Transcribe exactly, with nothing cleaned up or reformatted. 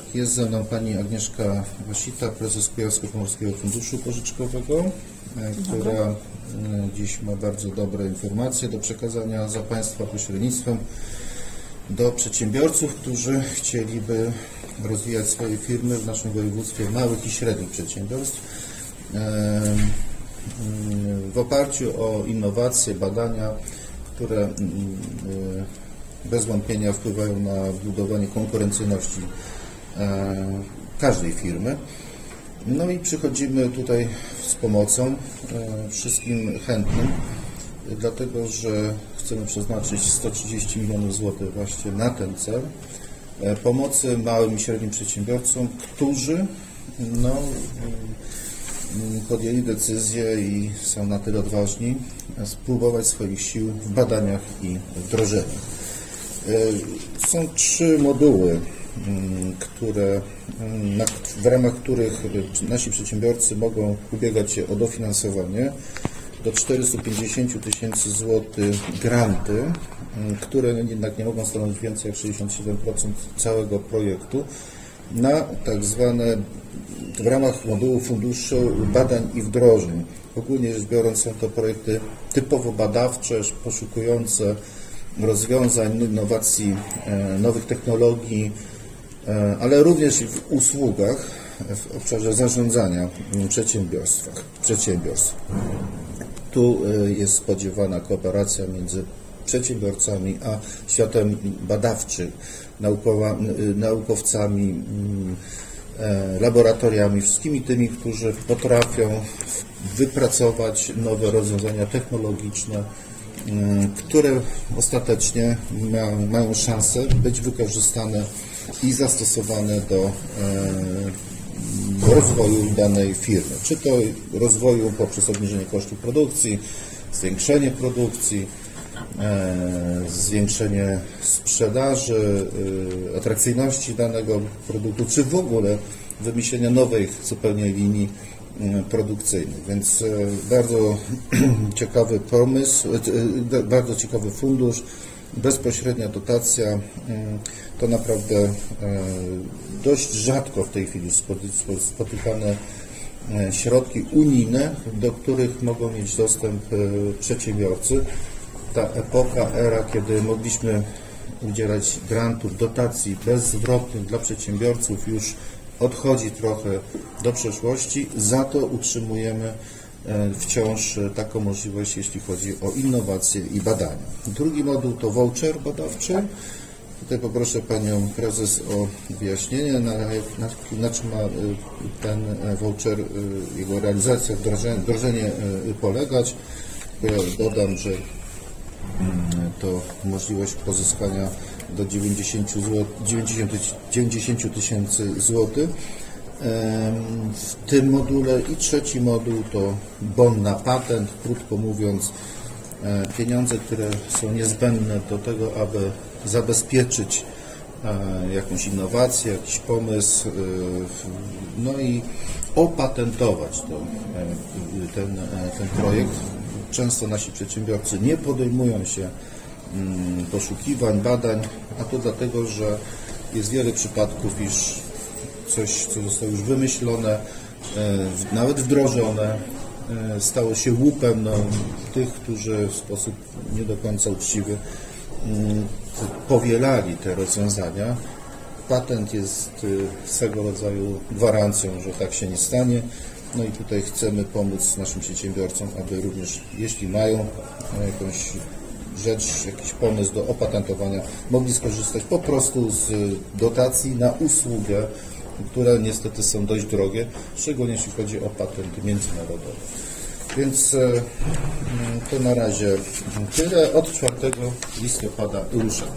Jest ze mną pani Agnieszka Wasita, prezes Kujawsko-Pomorskiego Funduszu Pożyczkowego, która dziś ma bardzo dobre informacje do przekazania za Państwa pośrednictwem do przedsiębiorców, którzy chcieliby rozwijać swoje firmy w naszym województwie, małych i średnich przedsiębiorstw w oparciu o innowacje, badania, które bez wątpienia wpływają na budowanie konkurencyjności każdej firmy. No i przychodzimy tutaj z pomocą wszystkim chętnym, dlatego że chcemy przeznaczyć sto trzydzieści milionów złotych właśnie na ten cel pomocy małym i średnim przedsiębiorcom, którzy no, podjęli decyzję i są na tyle odważni spróbować swoich sił w badaniach i wdrożeniach. Są trzy moduły, które, w ramach których nasi przedsiębiorcy mogą ubiegać się o dofinansowanie do czterystu pięćdziesięciu tysięcy złotych granty, które jednak nie mogą stanowić więcej jak sześćdziesiąt siedem procent całego projektu, na tak zwane w ramach modułu Funduszu Badań i Wdrożeń. Ogólnie rzecz biorąc są to projekty typowo badawcze, poszukujące rozwiązań, innowacji, nowych technologii, ale również w usługach w obszarze zarządzania przedsiębiorstwach, przedsiębiorstw. Tu jest spodziewana kooperacja między przedsiębiorcami a światem badawczym, naukowa, naukowcami, laboratoriami, wszystkimi tymi, którzy potrafią wypracować nowe rozwiązania technologiczne, które ostatecznie ma, mają szansę być wykorzystane i zastosowane do rozwoju danej firmy. Czy to rozwoju poprzez obniżenie kosztów produkcji, zwiększenie produkcji, zwiększenie sprzedaży, atrakcyjności danego produktu, czy w ogóle wymyślenia nowej zupełnie linii produkcyjnych. Więc bardzo ciekawy pomysł, bardzo ciekawy fundusz, bezpośrednia dotacja. To naprawdę dość rzadko w tej chwili spotykane środki unijne, do których mogą mieć dostęp przedsiębiorcy. Ta epoka, era, kiedy mogliśmy udzielać grantów, dotacji bezzwrotnych dla przedsiębiorców, już odchodzi trochę do przeszłości, za to utrzymujemy wciąż taką możliwość, jeśli chodzi o innowacje i badania. Drugi moduł to voucher badawczy. Tutaj poproszę Panią Prezes o wyjaśnienie, na, na, na czym ma ten voucher, jego realizacja, wdrożenie, wdrożenie polegać. Ja dodam, że to możliwość pozyskania do dziewięćdziesięciu tysięcy złotych w tym module. I trzeci moduł to bon na patent, krótko mówiąc pieniądze, które są niezbędne do tego, aby zabezpieczyć jakąś innowację, jakiś pomysł, no i opatentować to, ten, ten projekt. Często nasi przedsiębiorcy nie podejmują się poszukiwań, badań, a to dlatego, że jest wiele przypadków, iż coś, co zostało już wymyślone, nawet wdrożone, stało się łupem no, tych, którzy w sposób nie do końca uczciwy powielali te rozwiązania. Patent jest swego rodzaju gwarancją, że tak się nie stanie. No i tutaj chcemy pomóc naszym przedsiębiorcom, aby również, jeśli mają jakąś rzecz, jakiś pomysł do opatentowania, mogli skorzystać po prostu z dotacji na usługę, które niestety są dość drogie, szczególnie jeśli chodzi o patent międzynarodowy. Więc to na razie tyle. Od czwartego listopada rusza.